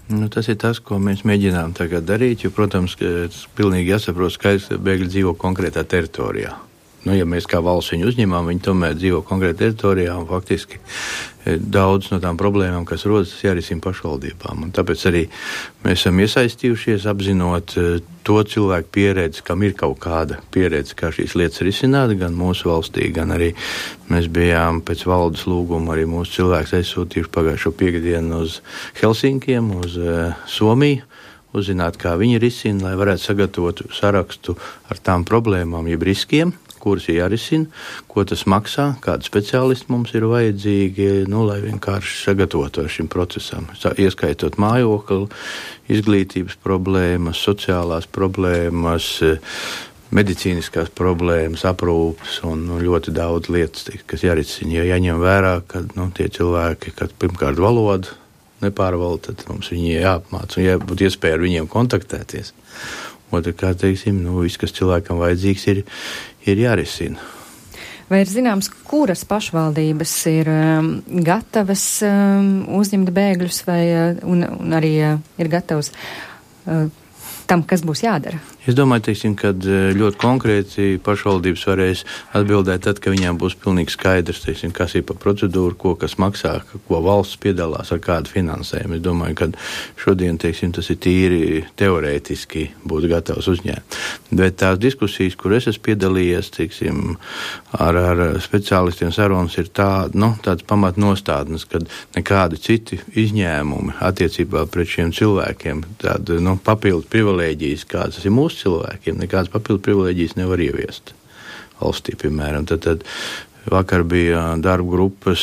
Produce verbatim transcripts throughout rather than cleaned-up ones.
Nu, tas ir tas, ko mēs mēģinām tagad darīt, jo, protams, tas pilnīgi jāsaprot skaidrs, ka bēgļi dzīvo konkrētā teritorijā. Nu, ja mēs kā valsts viņu uzņemam, viņi tomēr dzīvo konkrētā teritorijā un faktiski daudz no tām problēmām, kas rodas, tas jārisina pašvaldībām. Un tāpēc arī mēs esam iesaistījušies, apzinot to cilvēku pieredzi, kam ir kaut kāda pieredze, kā šīs lietas risināt, gan mūsu valstī, gan arī mēs bijām pēc valdes lūguma arī mūsu cilvēks aizsūtījuši pagājušo piekdienu uz Helsinkiem, uz uh, Somiju, uzzināt, kā viņi risina, lai varētu sagatavot sarakstu ar tām problēmām, jeb riskiem, kuras ir jārisina, ko tas maksā, kādi speciālisti mums ir vajadzīgi, nu, lai vienkārši sagatavotu šim procesam. Ieskaitot mājokli, izglītības problēmas, sociālās problēmas, medicīniskās problēmas, aprūpes un nu, ļoti daudz lietas, kas jārisina. Ja jāņem vērā, ka nu, tie cilvēki, kad pirmkārt valodu nepārvalda, tad mums viņi jāapmāca un jābūt iespēja ar viņiem kontaktēties. Otrkārt, teiksim, nu, viss, kas cilvēkam vajadzīgs, ir, ir jārisina. Vai ir zināms, kuras pašvaldības ir um, gatavas um, uzņemt bēgļus vai uh, un, un arī uh, ir gatavas uh, tam, kas būs jādara? Es domāju, teiksim, ka ļoti konkrēti pašvaldības varēs atbildēt tad, ka viņām būs pilnīgi skaidrs, teiksim, kas ir pa procedūru, ko kas maksā, ko valsts piedalās ar kādu finansējumu. Es domāju, ka šodien, teiksim, tas ir tīri teorētiski būtu gatavs uzņēmt. Bet tās diskusijas, kur es esmu piedalījies, teiksim, ar, ar speciālistiem sarunas ir tā, nu, tāds pamatnostādnes, kad nekādi citi izņēmumi attiecībā pret šiem cilvēkiem, tāda, nu, papildu privilēģijas, kādas ir mūsu cilvēkiem, nekādas papildu privilēģijas nevar ieviest valstī, piemēram. Tad, tad vakar bija darba grupas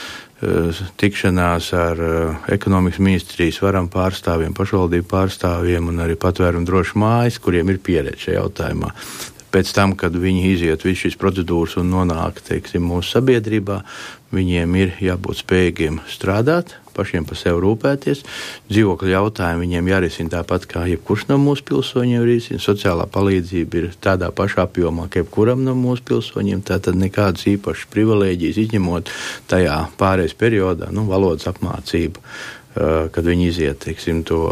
tikšanās ar ekonomikas ministrijas varam pārstāvjiem, pašvaldību pārstāvjiem un arī patvērumu drošu mājas, kuriem ir pieredze šajā jautājumā. Pēc tam, kad viņi iziet visu šīs procedūras un nonāk, teiksim, mūsu sabiedrībā, viņiem ir jābūt spējīgiem strādāt, pašiem par sevi rūpēties. Dzīvokļu jautājumi viņiem jārisina tāpat, kā jebkurš no mūsu pilsoņiem risina. Sociālā palīdzība ir tādā pašā apjomā, kā jebkuram no mūsu pilsoņiem. Tātad nekādas īpašas privilēģijas izņemot tajā pārējais periodā, nu, valodas apmācību, kad viņi iziet, teiksim, to,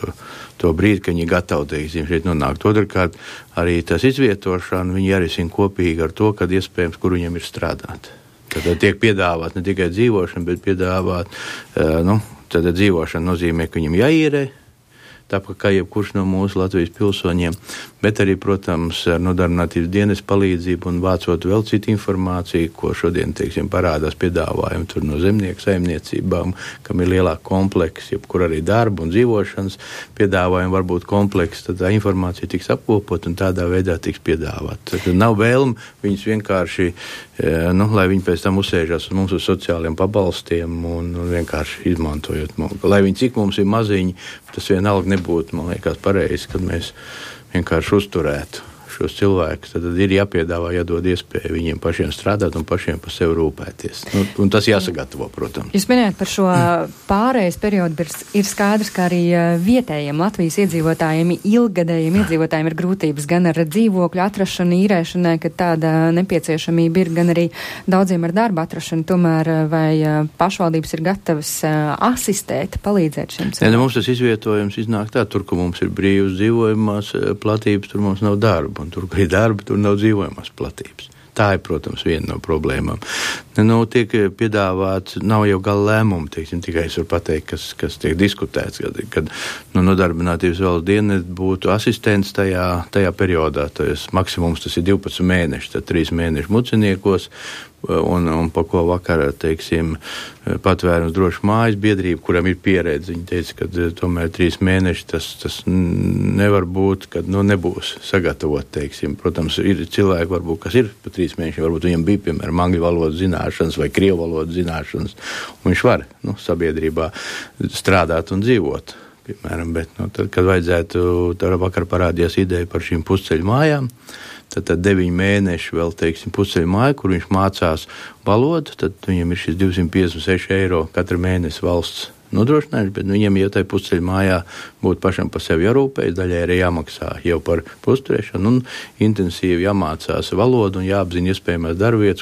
to brīdi, ka viņi ir gatavi, teiksim, šeit nonākt. Otrkārt, arī tas izvietošana viņi jārisina kopīgi ar to, kad iespējams, kur viņiem ir strādāt. Tad tiek piedāvāt ne tikai dzīvošana, bet piedāvāt, nu, tad dzīvošana nozīmē, ka viņam jāīrē, tāpat kā jebkurš no mūsu Latvijas pilsoņiem, bet arī, protams, ar nodarbinātības dienas palīdzību un vācot vēl citu informāciju, ko šodien, teiksim, parādās piedāvājumi tur no zemnieku saimniecībām, kam ir lielāka komplekss, jebkur arī darba un dzīvošanas piedāvājumi var būt komplekss, tad tā informācija tiks apkopot un tādā veidā tiks piedāvāt. Tad nav vēlme viņus vienkārši, nu, lai viņi pēc tam uzsēžas uz mums uz sociāliem pabalstiem un, un vienkārši izmantojot. Lai viņi cik mums ir maziņi, tas vienalga nebūtu, man liekas, pareizi, kad mēs vienkārši uzturētu šos cilvēkus, tad ir jāpiedāvā, jādod iespēju viņiem pašiem strādāt un pašiem par sevi rūpēties. Nu, un tas jāsagatavo, protams. Jūs minējat par šo pārējais periodu, ir skaidrs, ka arī vietējiem Latvijas iedzīvotājiem, ilgadējiem iedzīvotājiem ir grūtības gan ar dzīvokļu atrašanu, īrēšanai, kad tāda nepieciešamība ir, gan arī daudziem ar darba atrašanu. Tomēr vai pašvaldības ir gatavas asistēt, palīdzēt šiem cilvēkiem? Ja, mums tas izvietojums iznāk tā, tur, kur mums ir brīvas dzīvojumās platības, tur mums nav darba. Un tur, kur ir darba, tur nav dzīvojamās platības. Tā ir, protams, viena no problēmām. Nu, tiek piedāvāts, nav jau gala lēmumi, teiksim, tikai es varu pateikt, kas, kas tiek diskutēts, kad, kad nu, nodarbinātības valsts dienas būtu asistents tajā, tajā periodā. Tas maksimums tas ir divpadsmit mēneši, tad trīs mēneši muciniekos, un, un pa ko vakar, teiksim, patvērums droši mājas biedrība, kuram ir pieredze. Viņi teica, ka tomēr trīs mēneši tas, tas nevar būt, kad nu, nebūs sagatavot, teiksim. Protams, ir cilvēki, varbūt, kas ir pa trīs mēnešiem, varbūt viņiem bija, piemēram, angļu valodas zināšanas vai krievu valodas zināšanas, un viņš var, nu, sabiedrībā strādāt un dzīvot, piemēram, bet, nu, tad, kad vajadzētu, tad vakar parādījās ideja par šīm pusceļu mājām, tad, tad deviņi mēneši vēl, teiksim, pusceļu māju, kur viņš mācās valodu, tad viņam ir šis divsimt piecdesmit seši eiro katru mēnesi valsts nodrošinājuši, bet viņam jau tai pusceļu mājā būtu pašam par sevi jārūpējas, daļai arī jāmaksā jau par pusturēšanu un intensīvi jāmācās valodu un jāapzina iespējamās darbvietas, kur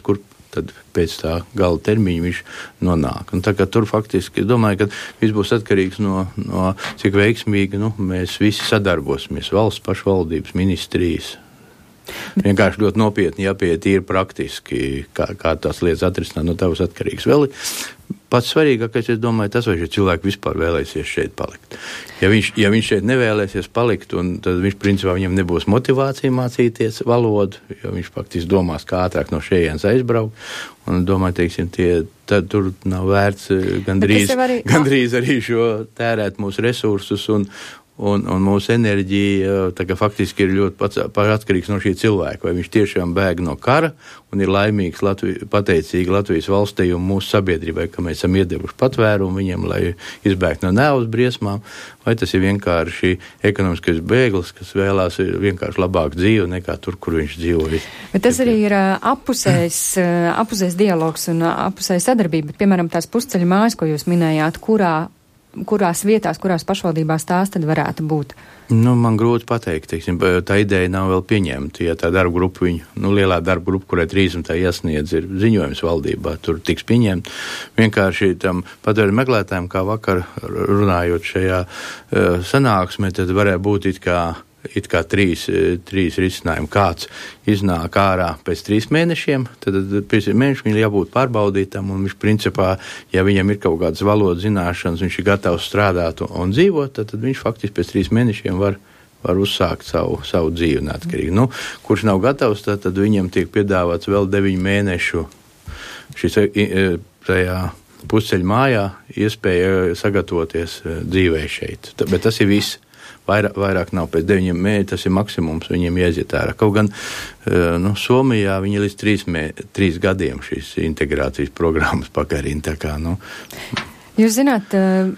tad pēc tā gala termiņa viņš nonāk. Un tā kā tur faktiski, es domāju, ka viss būs atkarīgs no, no cik veiksmīgi, nu, mēs visi sadarbosimies, valsts pašvaldības, ministrijas. Vienkārši ļoti nopietni jāpiet ir praktiski, kā, kā tās lietas atrisināt, no tavas atkarīgs. Vēl pats svarīgākais, es domāju, tas, vai šie cilvēki vispār vēlēsies šeit palikt. Ja viņš, ja viņš šeit nevēlēsies palikt, un tad viņš, principā, viņam nebūs motivācija mācīties valodu, jo viņš faktiski domās, kā ātrāk no šejienes aizbraukt, un domāju, teiksim, tie, tad tur nav vērts gandrīz, arī, gandrīz arī šo tērēt mūsu resursus un Un, un mūsu enerģija tā kā faktiski ir ļoti pats, atkarīgs no šī cilvēka, vai viņš tiešām bēg no kara un ir laimīgs, Latvi, pateicīgi Latvijas valstī un mūsu sabiedrībai, ka mēs esam iedevuši patvērumu viņam, lai izbēgtu no nēvas briesmām, vai tas ir vienkārši ekonomiskais bēglis, kas vēlās vienkārši labāku dzīvi nekā tur, kur viņš dzīvoja. Bet tas arī ir apusējs, apusējs dialogs un apusējs sadarbība, bet, piemēram, tās pusceļa mājas, ko jūs minējāt, kurā kurās vietās, kurās pašvaldībās tās tad varētu būt? Nu, man grūti pateikt, teiksim, tā ideja nav vēl pieņemta, ja tā darba grupa viņu, nu, lielā darba grupa, kurai trīsdesmit iesniedz, ir ziņojums valdībā, tur tiks pieņemt. Vienkārši tam patvērumu meklētājiem, kā vakar runājot šajā uh, sanāksmē, tad varētu būt it kā it kā trīs, trīs risinājumi. Kāds iznāk ārā pēc trīs mēnešiem, tad pēc mēneša viņam jābūt pārbaudītam, un viņš principā, ja viņam ir kaut kādas valodas zināšanas, viņš ir gatavs strādāt un, un dzīvot, tad, tad viņš faktiski pēc trīs mēnešiem var, var uzsākt savu, savu dzīvi neatkarīgi. Nu, kurš nav gatavs, tad, tad viņam tiek piedāvāts vēl deviņu mēnešu šis tajā pusceļa mājā iespēja sagatavoties dzīvē šeit. Bet tas ir viss. Vairāk, vairāk nav pēc deviņiem mēnešiem, tas ir maksimums, viņiem jāiziet ārā. Kaut gan nu, Somijā viņi līdz trīs, mē, trīs gadiem šīs integrācijas programmas pagarina. Tā kā, nu. Jūs zināt,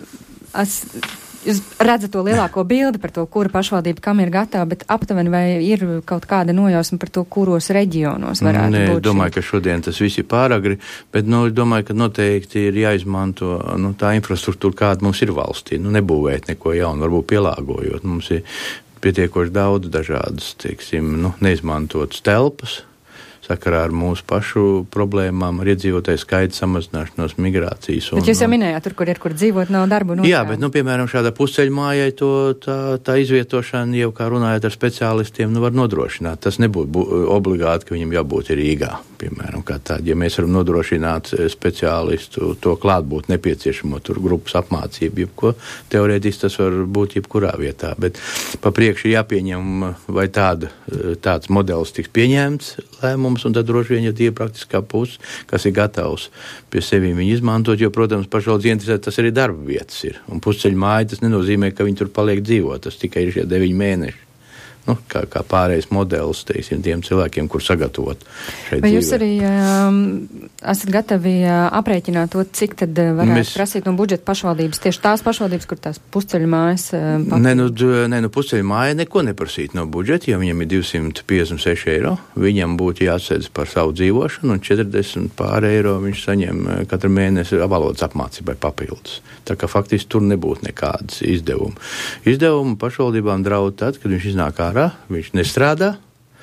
es, jūs redzat to lielāko bildi par to, kura pašvaldība kam ir gatava, bet aptuveni vai ir kaut kāda nojausma par to, kuros reģionos varētu Nē, būt? Es domāju, šī? ka šodien tas viss ir pāragri, bet nu, es domāju, ka noteikti ir jāizmanto nu, tā infrastruktūra, kāda mums ir valstī. Nu, nebūvēt neko jaunu, varbūt pielāgojot. Mums ir pietiekoši daudz dažādas, teiksim, nu, neizmantotas telpas sakarā ar mūsu pašu problēmām, ar iedzīvotāju skaita samazināšanos, migrācijas. Un, bet jūs jau minējāt, tur, kur ir, kur dzīvot, nav darbu un jā, bet, nu, piemēram, šādā pusceļa mājai to, tā, tā izvietošana, jau kā runājot ar speciālistiem, nu, var nodrošināt. Tas nebūtu obligāti, ka viņam jābūt Rīgā, piemēram, kā tādi. Ja mēs varam nodrošināt speciālistu to klātbūt nepieciešamo tur grupas apmācību, jebko, teorētiski tas var būt jebkurā vietā, bet pa priekšu jāpieņem, vai tāda, tāds modelis tiks pieņemts lēmums, un tad droši vien, ja tie ir praktiskā puse, kas ir gatavs pie sevi viņu izmantot, jo, protams, pašvaldības interesē tas arī darba vietas ir. Un pusceļa māja tas nenozīmē, ka viņi tur paliek dzīvot, tas tikai ir šie deviņi mēneši. Nu, kā, kā pārējais modelis, teiksim, tiem cilvēkiem, kur sagatavot šeit vai dzīvē. Jūs arī um, esat gatavi uh, aprēķināt to, cik tad uh, varētu Mēs... prasīt no budžeta pašvaldības, tieši tās pašvaldības, kur tās pusceļa mājas uh, papildus? Nē, nu, ne, nu pusceļa māja neko neprasīt no budžeta, ja viņam ir divsimt piecdesmit seši eiro, viņam būtu jāatsedz par savu dzīvošanu, un četrdesmit pār eiro viņš saņem katru mēnesi valodas apmācībai papildus. Tā kā faktiski tur nebūtu nekādas izdevuma. Izdevumu pašvaldībām draud tad, kad viņš iznāk ārā, viņš nestrādā,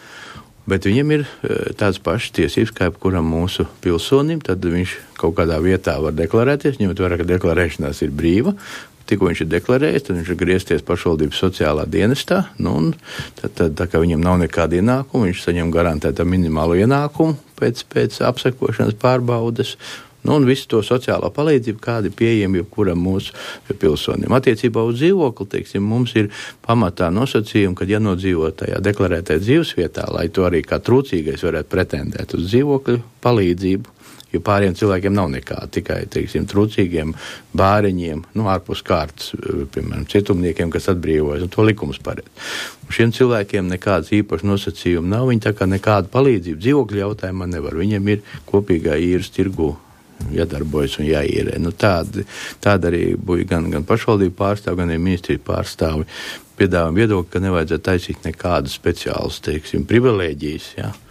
bet viņam ir tāds pašs tiesības, kā jebkuram mūsu pilsonim, tad viņš kaut kādā vietā var deklarēties, ņemot vērā, ka deklarēšanās ir brīva, tikko viņš ir deklarējis, tad viņš ir griezties pašvaldības sociālā dienestā, nu, un tad, tad, tā kā viņam nav nekāda ienākuma, viņš saņem garantētā minimālo ienākumu pēc, pēc apsekošanas pārbaudes, nu, un visu to sociālo palīdzību, kādi pieejami jebkuram mūsu pilsonim. Attiecībā uz dzīvokli, teiksim, mums ir pamatā nosacījumi, kad jānodzīvo tajā deklarētajā dzīvesvietā, lai to arī kā trūcīgais varētu pretendēt uz dzīvokļu palīdzību, jo pāriem cilvēkiem nav nekā, tikai, teiksim, trūcīgiem bāriņiem, nu, ārpus kārtas, piemēram, cietumniekiem, kas atbrīvojas, un to likums paredz. Šiem cilvēkiem nekādas īpašas nosacījumi nav, viņi tā kā nekādu palīdzību dzīvokļu jautājumā nevar, viņiem ir kopīgā īres tirgu jādarbojas un jāīrē. Nu, tāda, tāda arī bija gan, gan pašvaldību pārstāvi, gan arī ministriju pārstāvi piedāvājumi viedokļi, ka nevajadzētu taisīt nekādas speciālas, teiksim, privilēģijas, jā.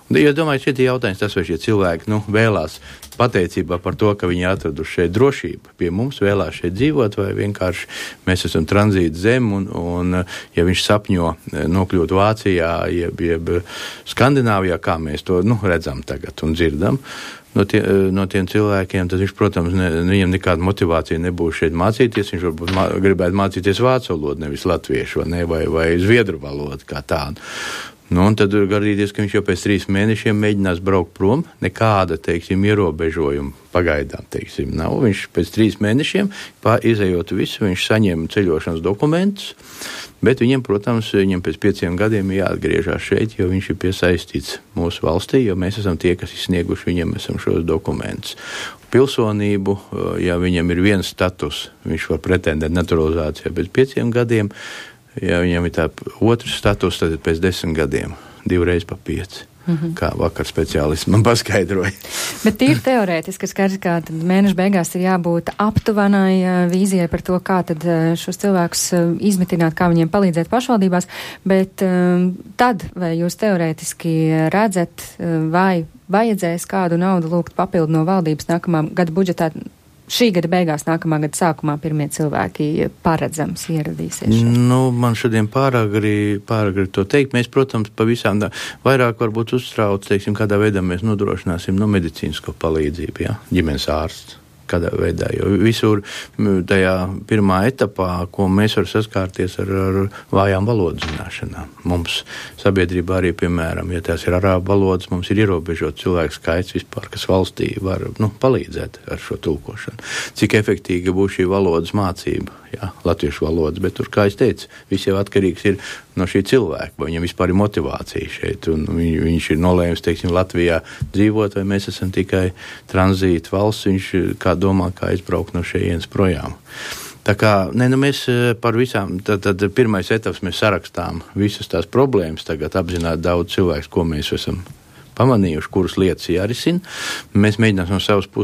Jo domāju, šeit ir jautājums tas, vai šie cilvēki nu, vēlās pateicībā par to, ka viņi atraduši šeit drošību. Pie mums vēlās šeit dzīvot, vai vienkārši mēs esam tranzīta zem, un, un ja viņš sapņo nokļūt Vācijā, jeb, jeb Skandināvijā, kā mēs to nu, redzam tagad un dzirdam, no, tie, no tiem cilvēkiem, tad viņš, protams, ne, viņam nekāda motivācija nebūs šeit mācīties, viņš varbūt mā, gribētu mācīties vācu valodu, nevis latviešu, vai, ne, vai, vai zviedru valodu kā tādu. Nu, un tad gadīties, ka viņš jau pēc trīs mēnešiem mēģinās braukt prom, nekāda, teiksim, ierobežojuma pagaidām, teiksim, nav. Viņš pēc trīs mēnešiem, izējot visu, viņš saņem ceļošanas dokumentus, bet viņam, protams, viņam pēc pieciem gadiem ir jāatgriežās šeit, jo viņš ir piesaistīts mūsu valstī, jo mēs esam tie, kas izsnieguši viņam esam šos dokumentus. Pilsonību, ja viņam ir viens status, viņš var pretendēt naturalizācijā pēc pieciem gadiem. Ja viņam ir tā otrs status, tad pēc desmit gadiem, divreiz pa pieci, mm-hmm. kā vakar speciālisti man paskaidroja. Bet tīri teorētiski skaidrs, kā tad mēneša beigās ir jābūt aptuvenai vīzijai par to, kā tad šos cilvēkus izmitināt, kā viņiem palīdzēt pašvaldībās, bet tad, vai jūs teorētiski redzat, vai vajadzēs kādu naudu lūgt papildu no valdības nākamā gada budžetā? Šī gada beigās, nākamā gada sākumā pirmie cilvēki paredzams ieradīsies. Nu, man šodien pāragri, pāragri to teikt. Mēs, protams, pa visām tā, vairāk varbūt uztrauc, teiksim, kādā veidā mēs nodrošināsim no medicīnisko palīdzību, ja? Ģimenes ārsts. Kādā veidā, jo visur tajā pirmā etapā, ko mēs varam saskārties ar, ar vājām valodas zināšanām. Mums sabiedrībā arī, piemēram, ja tās ir arābu valodas, mums ir ierobežot cilvēku skaits vispār, kas valstī var nu, palīdzēt ar šo tulkošanu. Cik efektīga būs šī valodas mācība, jā, latviešu valodas, bet tur, kā es teicu, viss jau atkarīgs ir no šī cilvēka, vai viņam vispār ir motivācija šeit, un viņ, viņš ir nolēmis, teiksim, Latvijā dzīvot, vai mēs esam tikai tranzīta valsts, viņš kā domā, kā aizbraukt no šejienes projām. Tā kā, ne, nu mēs par visām, tad, tad pirmais etaps mēs sarakstām visas tās problēmas, tagad apzināt daudz cilvēks, ko mēs esam pamanījuši, kuras lietas jārisina. Mēs mēģinām no savas puses